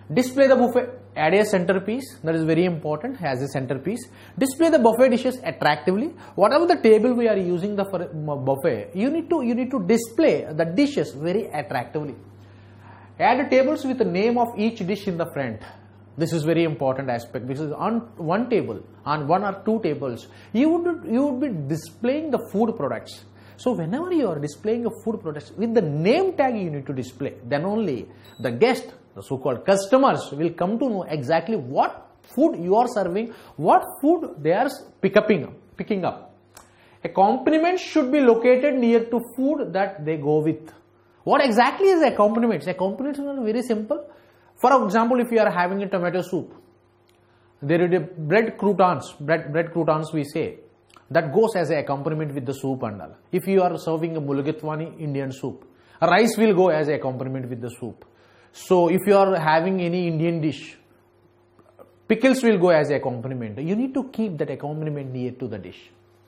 Display the buffet. Add a centerpiece. That is very important. As a centerpiece. Display the buffet dishes attractively. Whatever the table we are using the for buffet, you need to display the dishes very attractively. Add tables with the name of each dish in the front. This is very important aspect, because on one table, on one or two tables, you would be displaying the food products. So whenever you are displaying a food products with the name tag, you need to display. Then only the guest, the so-called customers, will come to know exactly what food you are serving, what food they are picking up. A accompaniment should be located near to food that they go with. What exactly is accompaniments? Accompaniments are very simple. For example, if you are having a tomato soup, there is a bread croutons we say, that goes as an accompaniment with the soup and all. If you are serving a Mulugitwani Indian soup, rice will go as an accompaniment with the soup. So if you are having any Indian dish, pickles will go as an accompaniment. You need to keep that accompaniment near to the dish.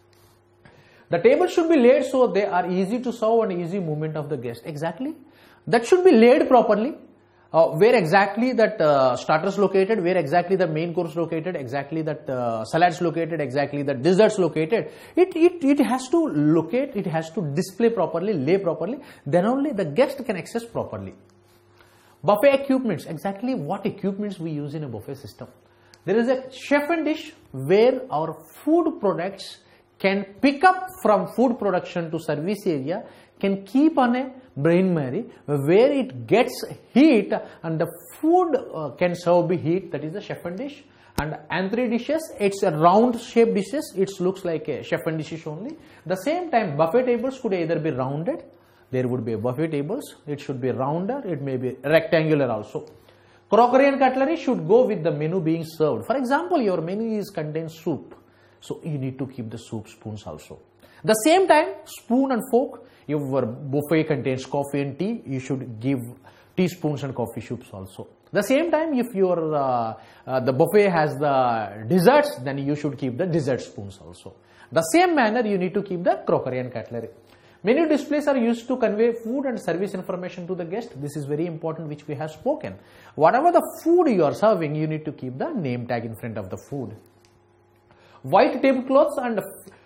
The table should be laid so they are easy to serve and easy movement of the guest. Exactly. That should be laid properly. Where exactly that starters located, where exactly the main course located, exactly that salads located, exactly the desserts located. It has to locate, it has to display properly, lay properly. Then only the guest can access properly. Buffet equipments. Exactly what equipments we use in a buffet system. There is a chef and dish where our food products can pick up from food production to service area, can keep on a brain Mary where it gets heat and the food can serve be heat. That is the chef and dish. And entry dishes, it's a round shaped dishes. It looks like a chef and dishes only. The same time, buffet tables could either be rounded. There would be a buffet tables. It should be rounder. It may be rectangular also. Crockery and cutlery should go with the menu being served. For example, your menu contains soup. So you need to keep the soup spoons also. The same time, spoon and fork. Your buffet contains coffee and tea. You should give teaspoons and coffee soups also. The same time, if your the buffet has the desserts, then you should keep the dessert spoons also. The same manner, you need to keep the crockery and cutlery. Menu displays are used to convey food and service information to the guest. This is very important, which we have spoken. Whatever the food you are serving, you need to keep the name tag in front of the food. White tablecloths and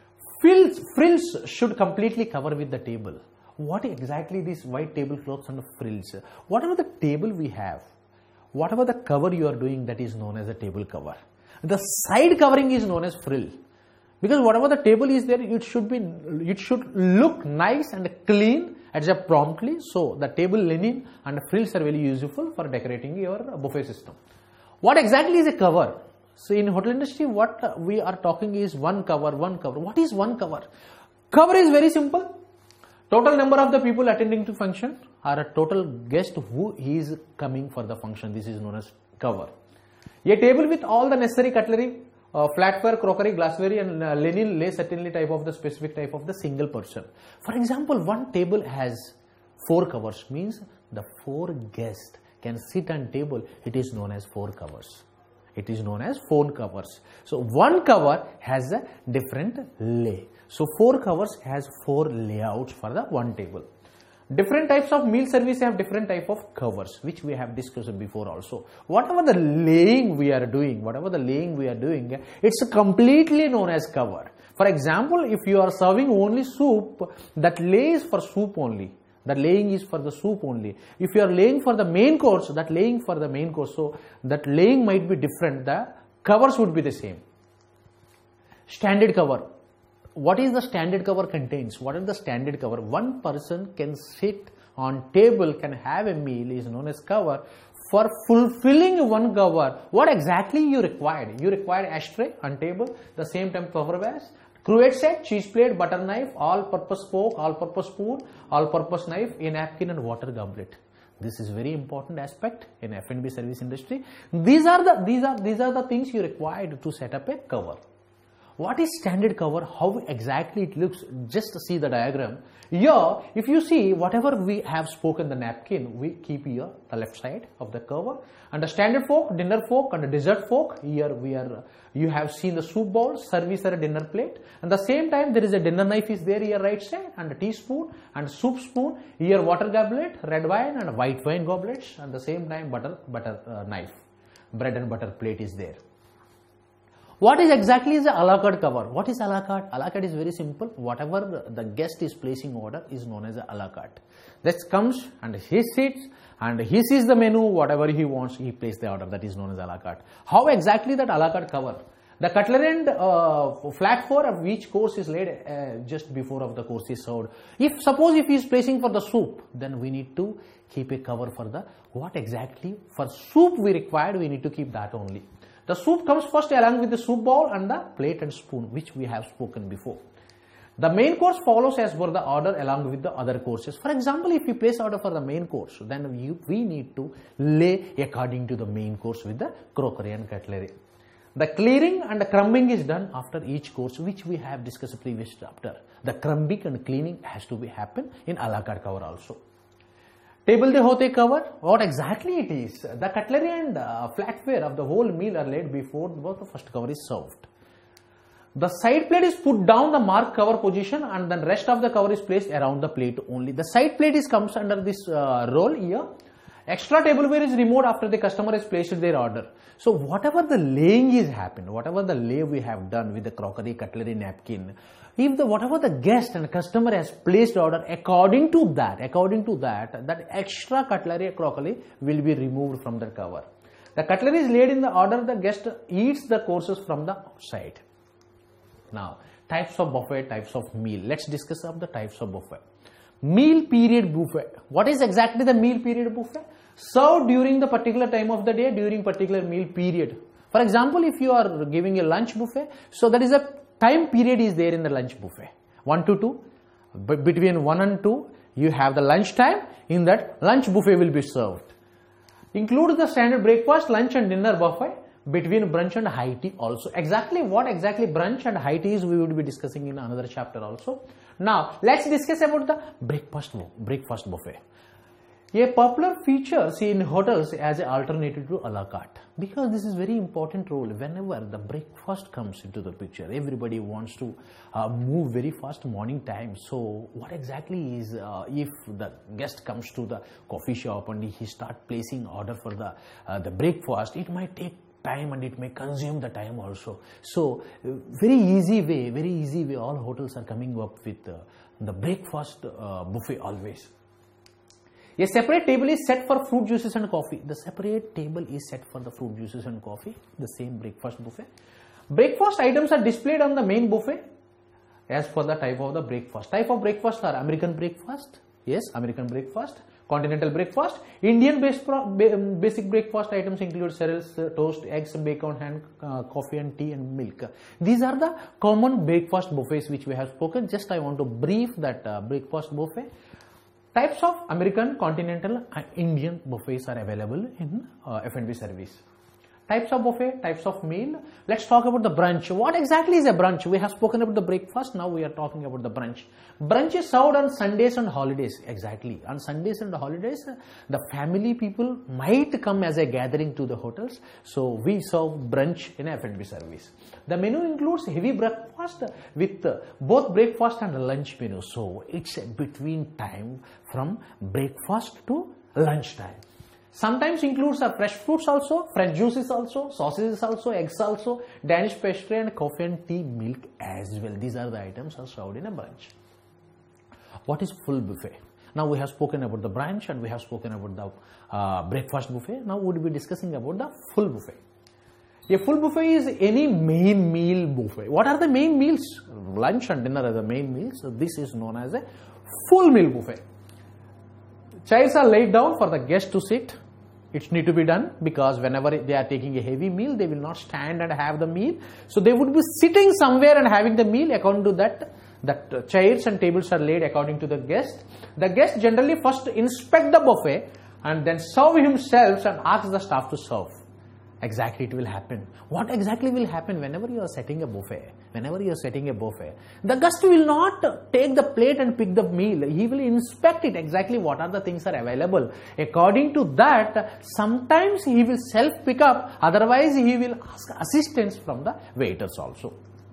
frills should completely cover with the table. What exactly these white tablecloths and frills? Whatever the table we have, whatever the cover you are doing, that is known as a table cover. The side covering is known as frill. Because whatever the table is there, it should look nice and clean as a promptly. So the table linen and frills are very useful for decorating your buffet system. What exactly is a cover? So in hotel industry, what we are talking is one cover. What is one cover? Cover is very simple. Total number of the people attending to function or a total guest who is coming for the function. This is known as cover. A table with all the necessary cutlery, flatware, crockery, glassware and linen lay certainly type of the specific type of the single person. For example, one table has 4 covers, means the 4 guests can sit on table. It is known as 4 covers. It is known as 4 covers. So one cover has a different lay. So 4 covers has 4 layouts for the one table. Different types of meal service have different type of covers, which we have discussed before also. Whatever the laying we are doing, it's completely known as cover. For example, if you are serving only soup, that lay is for soup only. The laying is for the soup only. If you are laying for the main course, that laying for the main course. So that laying might be different. The covers would be the same. Standard cover. What is the standard cover contains? What is the standard cover? One person can sit on table, can have a meal, is known as cover. For fulfilling one cover, what exactly you required? You required ashtray on table, the same time cover vase, cruet set, cheese plate, butter knife, all-purpose fork, all-purpose spoon, all-purpose knife, a napkin and water goblet. This is very important aspect in F&B service industry. These are the things you required to set up a cover. What is standard cover? How exactly it looks? Just see the diagram. Here, if you see whatever we have spoken the napkin, we keep here the left side of the cover, and the standard fork, dinner fork, and the dessert fork. Here you have seen the soup bowl, service or a dinner plate, and the same time there is a dinner knife is there here right side, and a teaspoon and soup spoon. Here water goblet, red wine and white wine goblets, and the same time butter knife, bread and butter plate is there. What is exactly is a la carte cover? What is a la carte? A la carte is very simple. Whatever the guest is placing order is known as a la carte. That comes and he sits and he sees the menu, whatever he wants, he places the order. That is known as a la carte. How exactly that a la carte cover? The cutlery and flat four of each course is laid just before of the course is served. Suppose if he is placing for the soup, then we need to keep a cover for the what exactly for soup we required. We need to keep that only. The soup comes first along with the soup bowl and the plate and spoon, which we have spoken before. The main course follows as per the order along with the other courses. For example, if we place order for the main course, then we need to lay according to the main course with the crockery and cutlery. The clearing and the crumbing is done after each course, which we have discussed previous chapter. The crumbing and cleaning has to be happen in a la carte cover also. Table de hote cover, what exactly it is? The cutlery and flatware of the whole meal are laid before the first cover is served. The side plate is put down the marked cover position and then rest of the cover is placed around the plate only. The side plate comes under this roll here. Extra tableware is removed after the customer has placed their order. So whatever the laying is happened, whatever the lay we have done with the crockery, cutlery, napkin, whatever the guest and customer has placed order, according to that extra cutlery, crockery will be removed from the cover. The cutlery is laid in the order the guest eats the courses from the outside. Now, types of buffet, types of meal. Let's discuss of the types of buffet. Meal period buffet. What is exactly the meal period buffet? Served during the particular time of the day, during particular meal period. For example, if you are giving a lunch buffet, so that is a time period is there in the lunch buffet. 1 to 2. Between 1 and 2, you have the lunch time. In that, lunch buffet will be served. Include the standard breakfast, lunch and dinner buffet. Between brunch and high tea also. Exactly what exactly brunch and high tea is, we would be discussing in another chapter also. Now, let's discuss about the breakfast buffet. A popular feature seen in hotels as an alternative to a la carte, because this is very important role. Whenever the breakfast comes into the picture, everybody wants to move very fast morning time. So what exactly is if the guest comes to the coffee shop and he start placing order for the breakfast, it might take time and it may consume the time also. So very easy way all hotels are coming up with the breakfast buffet always. A separate table is set for fruit juices and coffee. The separate table is set for the fruit juices and coffee, the same breakfast buffet. Breakfast items are displayed on the main buffet as per the type of the breakfast. Type of breakfast are American breakfast, yes, American breakfast, continental breakfast. Indian basic breakfast items include cereals, toast, eggs, bacon, ham, coffee and tea and milk. These are the common breakfast buffets which we have spoken. Just I want to brief that breakfast buffet. Types of American, continental and Indian buffets are available in F&B service. Types of buffet, types of meal. Let's talk about the brunch. What exactly is a brunch? We have spoken about the breakfast. Now we are talking about the brunch. Brunch is served on Sundays and holidays. Exactly. On Sundays and holidays, the family people might come as a gathering to the hotels. So we serve brunch in F&B service. The menu includes heavy breakfast with both breakfast and lunch menu. So it's a between time from breakfast to lunch time. Sometimes includes fresh fruits also, fresh juices also, sausages also, eggs also, Danish pastry and coffee and tea, milk as well. These are the items are served in a brunch. What is full buffet? Now we have spoken about the brunch and we have spoken about the breakfast buffet. Now we will be discussing about the full buffet. A full buffet is any main meal buffet. What are the main meals? Lunch and dinner are the main meals. So this is known as a full meal buffet. Chairs are laid down for the guest to sit. It needs to be done because whenever they are taking a heavy meal, they will not stand and have the meal. So they would be sitting somewhere and having the meal. According to that chairs and tables are laid according to the guest. The guest generally first inspect the buffet and then serve himself and ask the staff to serve. exactly it will happen? What exactly will happen whenever you are setting a buffet? Whenever you are setting a buffet, the guest will not take the plate and pick the meal. He will inspect it exactly what are the things are available. According to that, sometimes he will self pick up, otherwise he will ask assistance from the waiters also.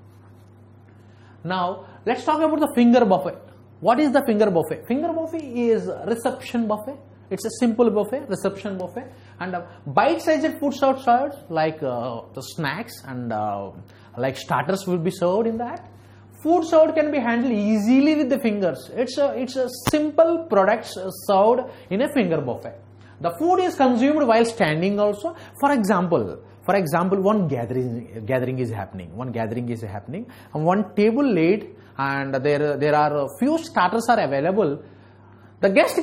Now, let's talk about the finger buffet. What is the finger buffet? Finger buffet is reception buffet. It's a simple buffet, reception buffet, and bite-sized foods are served like the snacks and like starters will be served in that. Food served can be handled easily with the fingers. It's a simple products served in a finger buffet. The food is consumed while standing also. For example, one gathering is happening. And one table laid, and there are a few starters are available. The guest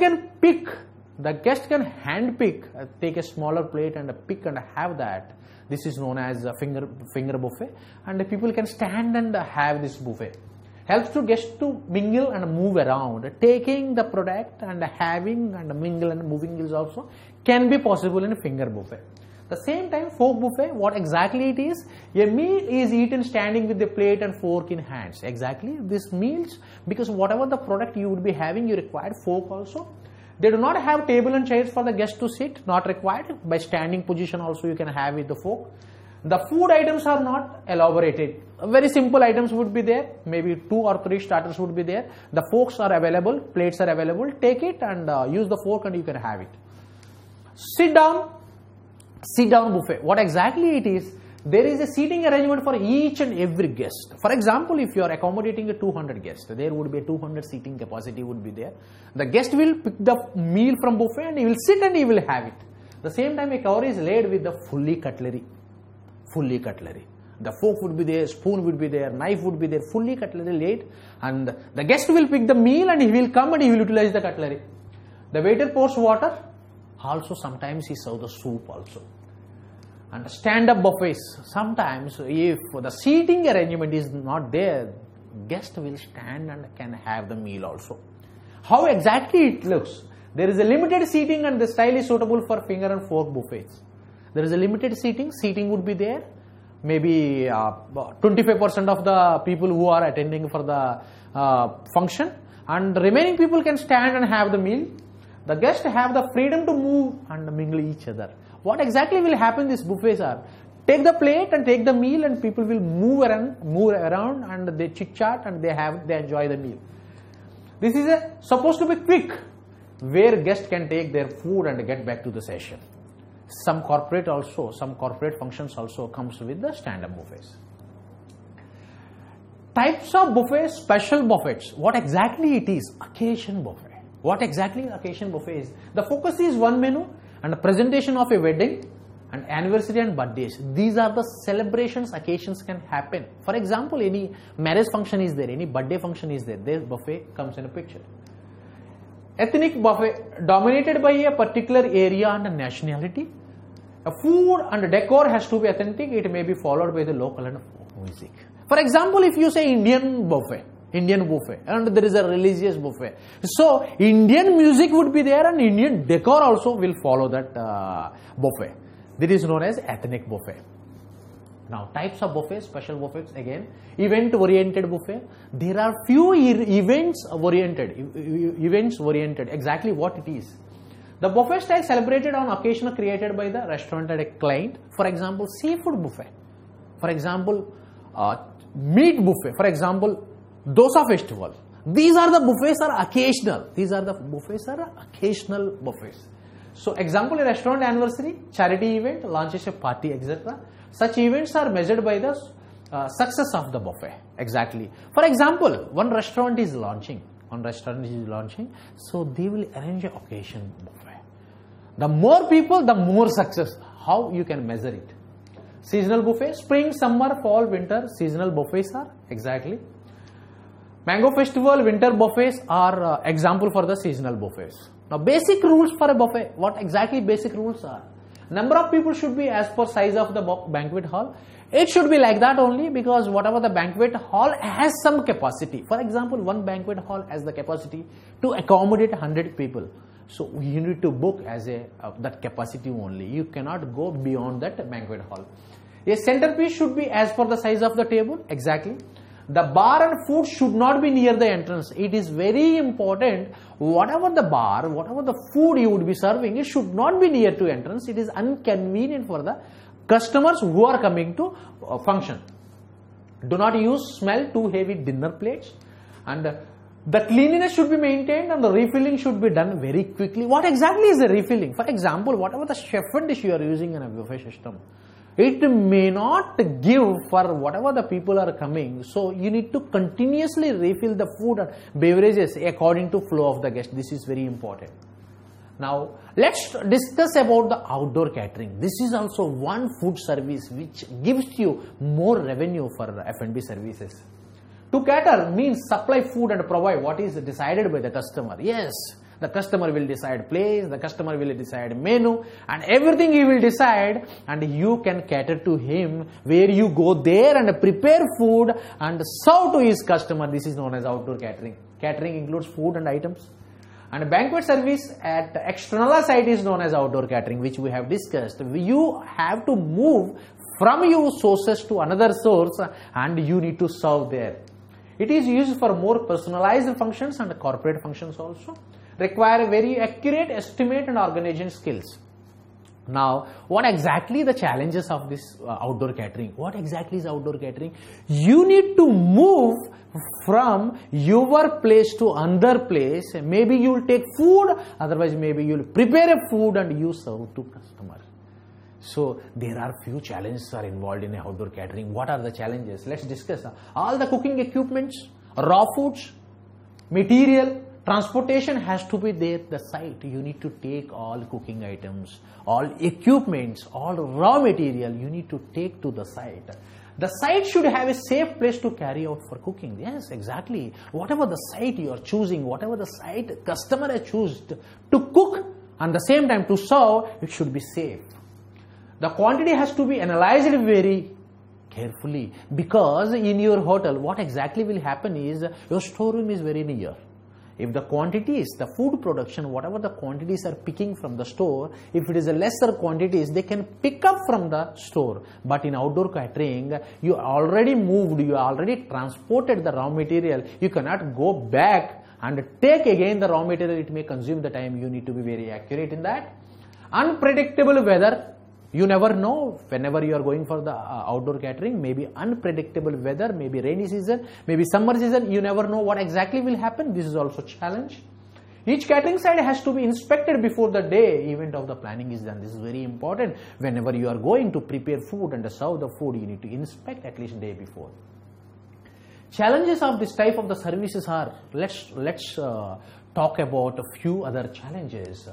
can hand pick, take a smaller plate and pick and have that. This is known as a finger buffet, and people can stand and have this buffet. Helps to guests to mingle and move around. Taking the product and having and mingle and moving is also can be possible in a finger buffet. The same time, fork buffet, what exactly it is? A meal is eaten standing with the plate and fork in hands. Exactly, this meals, because whatever the product you would be having, you require fork also. They do not have table and chairs for the guest to sit, not required. By standing position also you can have with the fork. The food items are not elaborated. Very simple items would be there. Maybe 2 or 3 starters would be there. The forks are available, plates are available. Take it and use the fork and you can have it. Sit down buffet. What exactly it is? There is a seating arrangement for each and every guest. For example, if you are accommodating a 200 guests, there would be a 200 seating capacity would be there. The guest will pick the meal from buffet and he will sit and he will have it. The same time, a cover is laid with the fully cutlery. The fork would be there, spoon would be there, knife would be there, fully cutlery laid, and the guest will pick the meal and he will come and he will utilize the cutlery. The waiter pours water. Also, sometimes he serves the soup also. And stand-up buffets, sometimes if the seating arrangement is not there, guest will stand and can have the meal also. How exactly it looks? There is a limited seating and the style is suitable for finger and fork buffets. There is a limited seating would be there. Maybe 25% of the people who are attending for the function, and the remaining people can stand and have the meal. The guests have the freedom to move and mingle each other. What exactly will happen? These buffets are take the plate and take the meal, and people will move around and they chit chat and they enjoy the meal. This is supposed to be quick, where guests can take their food and get back to the session. Some corporate functions also comes with the stand-up buffets. Types of buffets, special buffets. What exactly it is? Occasion buffet. What exactly occasion buffet is? The focus is one menu and the presentation of a wedding and anniversary and birthdays. These are the celebrations, occasions can happen. For example, any marriage function is there, any birthday function is there, this buffet comes in a picture. Ethnic buffet, dominated by a particular area and nationality. A food and decor has to be authentic. It may be followed by the local and folk music. For example, if you say Indian buffet, and there is a religious buffet. So, Indian music would be there and Indian decor also will follow that buffet. This is known as ethnic buffet. Now, types of buffets, special buffets again. Event-oriented buffet. There are few events-oriented. Exactly what it is. The buffet style celebrated on occasion created by the restaurant and a client. For example, seafood buffet. For example, meat buffet. For example, dosa festival. These are the buffets are occasional. Buffets. So, example, a restaurant anniversary, charity event, launches a party, etc. Such events are measured by the success of the buffet. Exactly. For example, one restaurant is launching. So, they will arrange an occasion buffet. The more people, the more success. How you can measure it? Seasonal buffet, spring, summer, fall, winter, seasonal buffets are exactly. Mango festival, winter buffets are example for the seasonal buffets. Now, basic rules for a buffet. What exactly basic rules are? Number of people should be as per size of the banquet hall. It should be like that only because whatever the banquet hall has some capacity. For example, one banquet hall has the capacity to accommodate 100 people. So you need to book as a that capacity only. You cannot go beyond that banquet hall. A centerpiece should be as per the size of the table. Exactly. The bar and food should not be near the entrance. It is very important. Whatever the bar, whatever the food you would be serving, it should not be near to entrance. It is inconvenient for the customers who are coming to function. Do not use smell too heavy dinner plates, and the cleanliness should be maintained, and the refilling should be done very quickly. What exactly is the refilling? For example, whatever the chef dish you are using in a buffet system, it may not give for whatever the people are coming. So you need to continuously refill the food and beverages according to flow of the guest. This is very important. Now let's discuss about the outdoor catering. This is also one food service which gives you more revenue for F&B services. To cater means supply food and provide what is decided by the customer. Yes, the customer will decide place, the customer will decide menu, and everything he will decide, and you can cater to him where you go there and prepare food and serve to his customer. This is known as outdoor catering. Catering includes food and items. And banquet service at external site is known as outdoor catering, which we have discussed. You have to move from your sources to another source and you need to serve there. It is used for more personalized functions and corporate functions also. Require very accurate estimate and organization skills. Now, what exactly the challenges of this outdoor catering? What exactly is outdoor catering? You need to move from your place to another place. Maybe you will take food, otherwise maybe you will prepare a food and you serve to customer. So there are few challenges are involved in outdoor catering. What are the challenges? Let's discuss. All the cooking equipments, raw foods, material, transportation has to be there. The site, you need to take all cooking items, all equipments, all raw material, you need to take to the site. The site should have a safe place to carry out for cooking. Yes, exactly. Whatever the site you are choosing, whatever the site customer has chosen to cook and the same time to serve, it should be safe. The quantity has to be analyzed very carefully, because in your hotel, what exactly will happen is your storeroom is very near. If the quantities, the food production, whatever the quantities are picking from the store, if it is a lesser quantities, they can pick up from the store. But in outdoor catering, you already moved, you already transported the raw material. You cannot go back and take again the raw material. It may consume the time. You need to be very accurate in that. Unpredictable weather. You never know whenever you are going for the outdoor catering, maybe unpredictable weather, maybe rainy season, maybe summer season, you never know what exactly will happen. This is also a challenge. Each catering site has to be inspected before the day event of the planning is done. This is very important. Whenever you are going to prepare food and serve the food, you need to inspect at least day before. Challenges of this type of the services are, let's talk about a few other challenges.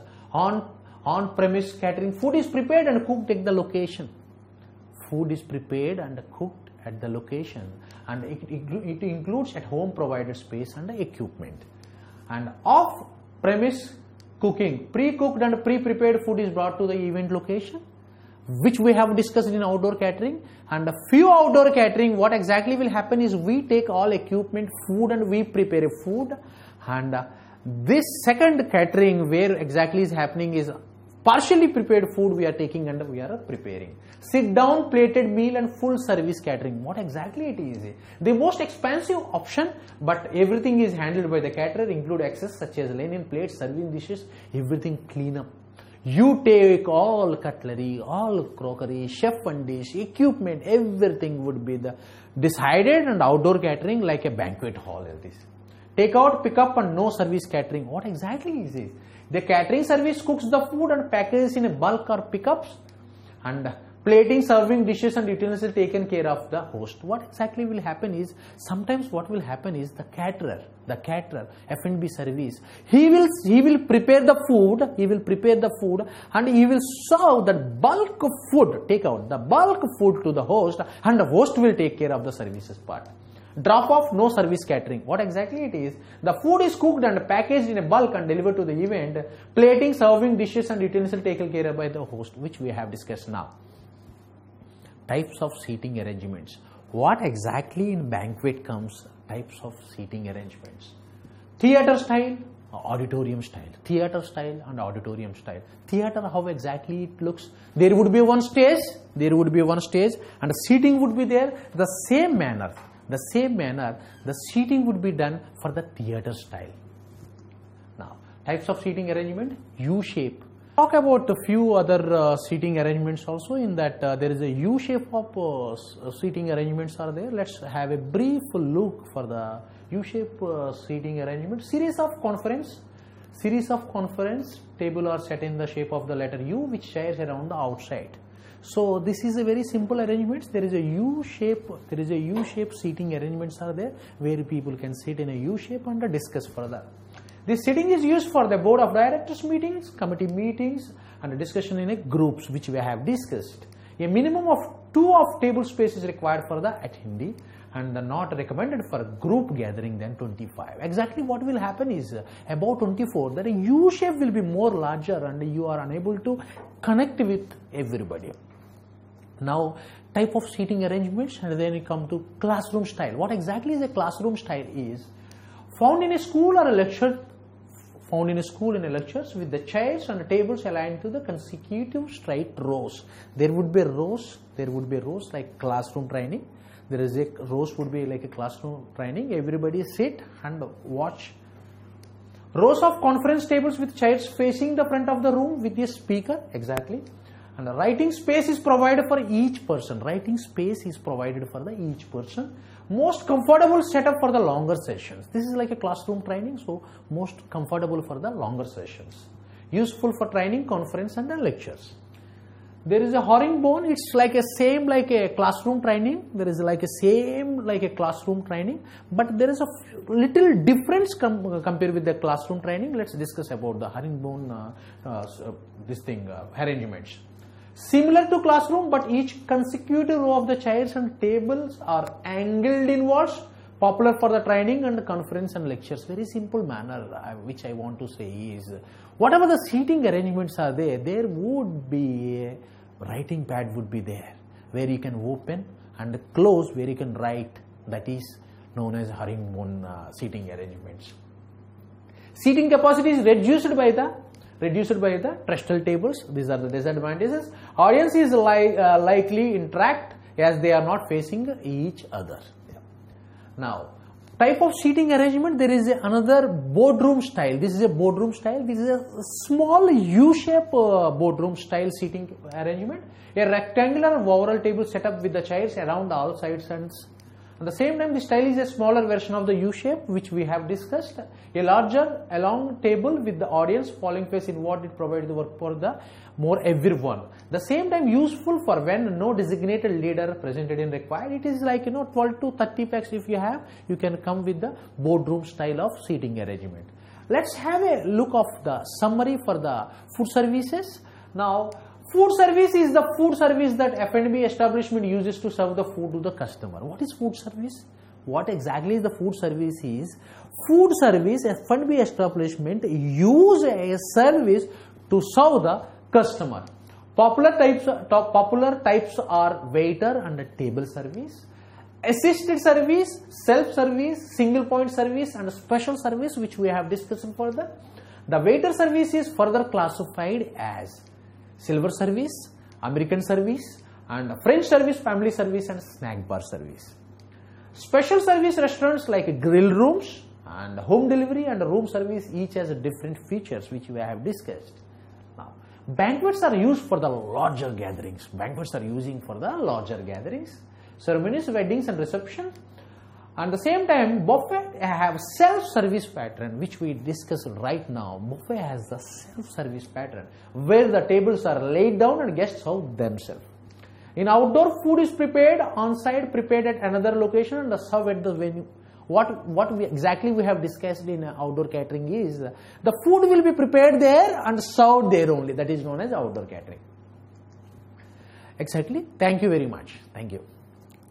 On-premise catering, food is prepared and cooked at the location. Food is prepared and cooked at the location, and it includes at home provided space and equipment. And off-premise cooking, pre-cooked and pre-prepared food is brought to the event location, which we have discussed in outdoor catering. And a few outdoor catering, what exactly will happen is we take all equipment, food, and we prepare a food. And this second catering, where exactly is happening is partially prepared food we are taking and we are preparing. Sit down plated meal and full service catering. What exactly it is? The most expensive option, but everything is handled by the caterer, include access such as linen, plates, serving dishes, everything clean up. You take all cutlery, all crockery, chef and dish, equipment, everything would be decided, and outdoor catering like a banquet hall is this. Take out, pick up, and no service catering. What exactly is this? The catering service cooks the food and packages in a bulk or pickups, and plating, serving dishes and utensils taken care of the host. What exactly will happen is, sometimes what will happen is the caterer, F&B service, he will prepare the food, and he will serve that bulk of food, take out the bulk food to the host, and the host will take care of the services part. Drop off, no service catering. What exactly it is? The food is cooked and packaged in a bulk and delivered to the event. Plating, serving dishes and utensils taken care of by the host, which we have discussed now. Types of seating arrangements. What exactly in banquet comes? Types of seating arrangements. Theater style, auditorium style, theater style and auditorium style. Theater, how exactly it looks? There would be one stage, and the seating would be there. The same manner, the seating would be done for the theater style. Now, types of seating arrangement, U-shape. Talk about a few other seating arrangements also. In that there is a U-shape of seating arrangements are there. Let's have a brief look for the U-shape seating arrangement. Series of conference table are set in the shape of the letter U, which chairs around the outside. So this is a very simple arrangement. There is a U-shape seating arrangements are there, where people can sit in a U-shape and discuss further. This sitting is used for the board of directors meetings, committee meetings, and discussion in a groups, which we have discussed. A minimum of 2 of table space is required for the attendee, and not recommended for group gathering than 25. Exactly what will happen is about 24, that a U shape will be more larger and you are unable to connect with everybody. Now, type of seating arrangements, and then we come to classroom style. What exactly is a classroom style is found in a school or a lecture. Found in a school in a lectures with the chairs and the tables aligned to the consecutive straight rows. There would be rows like classroom training. There is a rows would be like a classroom training. Everybody sit and watch. Rows of conference tables with chairs facing the front of the room with a speaker, exactly. And a writing space is provided for each person. Each person. Most comfortable setup for the longer sessions. This is like a classroom training, so most comfortable for the longer sessions. Useful for training, conference and the lectures. There is a herringbone. It's like a same like a classroom training. There is like a same like a classroom training, but there is a little difference compared with the classroom training. Let's discuss about the herringbone arrangements. Similar to classroom, but each consecutive row of the chairs and tables are angled inwards. Popular for the training and conference and lectures. Very simple manner, which I want to say is, whatever the seating arrangements are there, there would be a writing pad would be there, where you can open and close, where you can write. That is known as herringbone seating arrangements. Seating capacity is reduced by the terrestrial tables. These are the disadvantages. Audience is likely interact as they are not facing each other. Now, type of seating arrangement, there is another boardroom style. This is a boardroom style. This is a small U-shape boardroom style seating arrangement. A rectangular oval table set up with the chairs around all sides and at the same time, the style is a smaller version of the U-shape, which we have discussed. A larger, long table with the audience falling face inward, it provides the work for the more everyone. The same time, useful for when no designated leader presented in required. It is like 12 to 30 packs. If you have, you can come with the boardroom style of seating arrangement. Let's have a look of the summary for the food services. Now, food service is the food service that F&B establishment uses to serve the food to the customer. What is food service? What exactly is the food service is? Food service, F&B establishment use a service to serve the customer. Popular types are waiter and table service, assisted service, self-service, single point service and special service, which we have discussed further. The waiter service is further classified as silver service, American service and French service, family service and snack bar service. Special service restaurants like grill rooms and home delivery and room service each has different features, which we have discussed. Now, banquets are used for the larger gatherings. Ceremonies, weddings and reception. At the same time, buffet have self-service pattern, which we discussed right now. Buffet has the self-service pattern, where the tables are laid down and guests serve themselves. In outdoor, food is prepared on-site, prepared at another location and served at the venue. What we exactly we have discussed in outdoor catering is, the food will be prepared there and served there only. That is known as outdoor catering. Exactly. Thank you very much. Thank you.